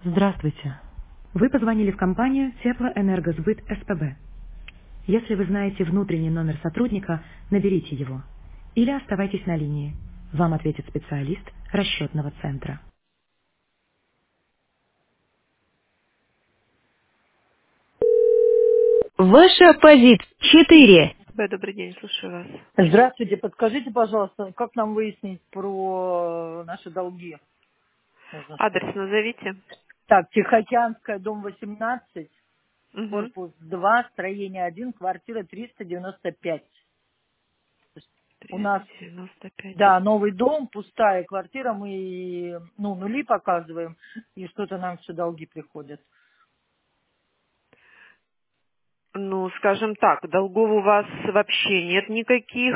Здравствуйте. Вы позвонили в компанию Теплоэнергосбыт СПБ. Если вы знаете внутренний номер сотрудника, наберите его. Или оставайтесь на линии. Вам ответит специалист расчетного центра. Ваша позиция 4. Добрый день, слушаю вас. Здравствуйте, подскажите, пожалуйста, как нам выяснить про наши долги? Нужно что-то. Адрес назовите. Так, Тихоокеанская, дом 18, Угу. корпус 2, строение 1, квартира 395. То есть у нас, 395. да, новый дом, пустая квартира, мы, нули показываем, и что-то нам все долги приходят. Ну, скажем так, долгов у вас вообще нет никаких.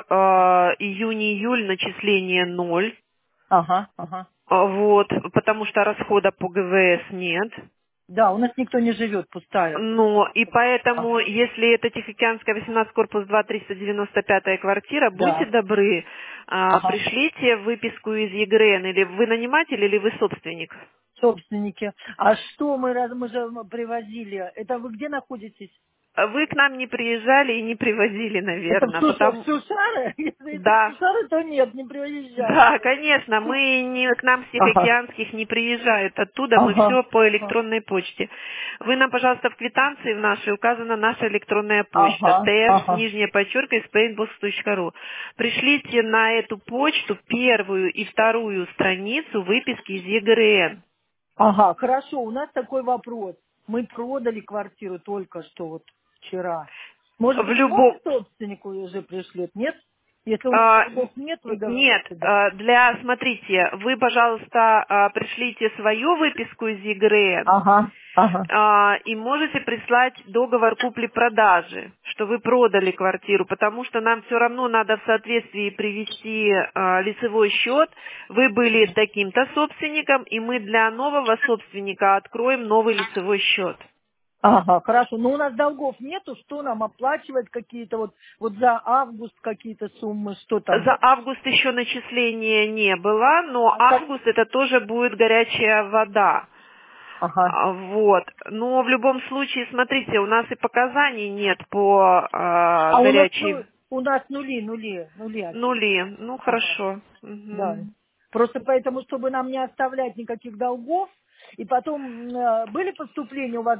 Июнь-июль начисление 0. Ага, ага. Вот, потому что расхода по ГВС нет. Да, у нас никто не живет, пустая. Но и Ага, поэтому, если это Тихоокеанская 18, корпус 2, 395 квартира, будьте да, добры, ага. пришлите выписку из ЕГРН, или вы наниматель, или вы собственник. Собственники. А что мы же привозили? Это вы где находитесь? Вы к нам не приезжали и не привозили, Это в наверное, В потому... Сушары? Если это в Да, Сушары, то нет, не приезжали. да, конечно, мы не, к нам с Ага, Тихоокеанских не приезжают, оттуда мы ага, все по ага, электронной почте. Вы нам, пожалуйста, в квитанции в нашей указана наша электронная почта, ага, ts, ага. нижняя подчерка, spainbox.ru. Пришлите на эту почту первую и вторую страницу выписки из ЕГРН. Ага, хорошо, у нас такой вопрос. Мы продали квартиру только что вот вчера. Может В быть, любом... новый собственник уже пришлет, нет? Если у нас А, долгов нет, вы Нет, говорите, да. смотрите, вы, пожалуйста, пришлите свою выписку из ЕГРН, Ага, ага. и можете прислать договор купли-продажи, что вы продали квартиру, потому что нам все равно надо в соответствии привести лицевой счет. Вы были таким-то собственником, и мы для нового собственника откроем новый лицевой счет. Ага, хорошо. Но у нас долгов нету, что нам оплачивать какие-то вот за август какие-то суммы, что там? За август еще начисления не было, но А как? август это тоже будет горячая вода. Ага. Вот. Но в любом случае, смотрите, у нас и показаний нет по А у нас, горячей у нас нули отчет. нули. Ну, Ага, хорошо. да. Мгм. Просто поэтому, чтобы нам не оставлять никаких долгов, и потом были поступления у вас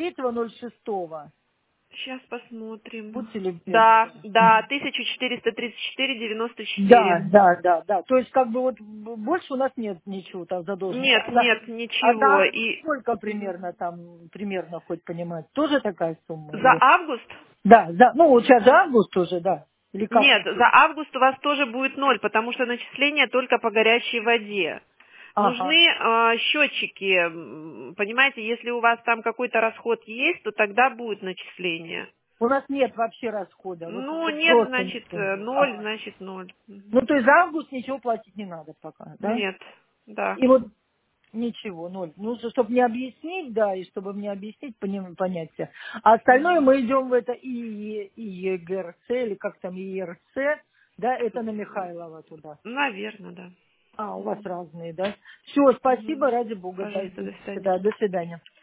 23.06? Сейчас посмотрим. Будьте любезны, Да, да. да, 1434,94. Да. То есть, как бы вот больше у нас нет ничего там задолженности. Нет, нет, А за ничего. август И сколько мгм. примерно там, примерно хоть понимать? Тоже такая сумма? За Или? август? Да, вот сейчас же август уже, да. Или как? Нет, за август у вас тоже будет ноль, потому что начисление только по горячей воде. Ага. Нужны счетчики, понимаете, если у вас там какой-то расход есть, то тогда будет начисление. У нас нет вообще расхода. Ну, Вот нет, просто значит, ничего. ноль, Ага. значит, ноль. Ну, Мгм. то есть за август ничего платить не надо пока, да? Нет, да. И вот ничего, ноль. Ну, чтобы мне объяснить, да, и чтобы мне объяснить, понять все. А остальное Мгм. мы идем в это ЕГРЦ, или как там, ЕРЦ, да, это на Михайлова туда. Наверное, да. А, у вас Мгм. разные, да? Все, спасибо, Мгм. ради бога, Пожалуйста, пойду. до свидания. Да, до свидания.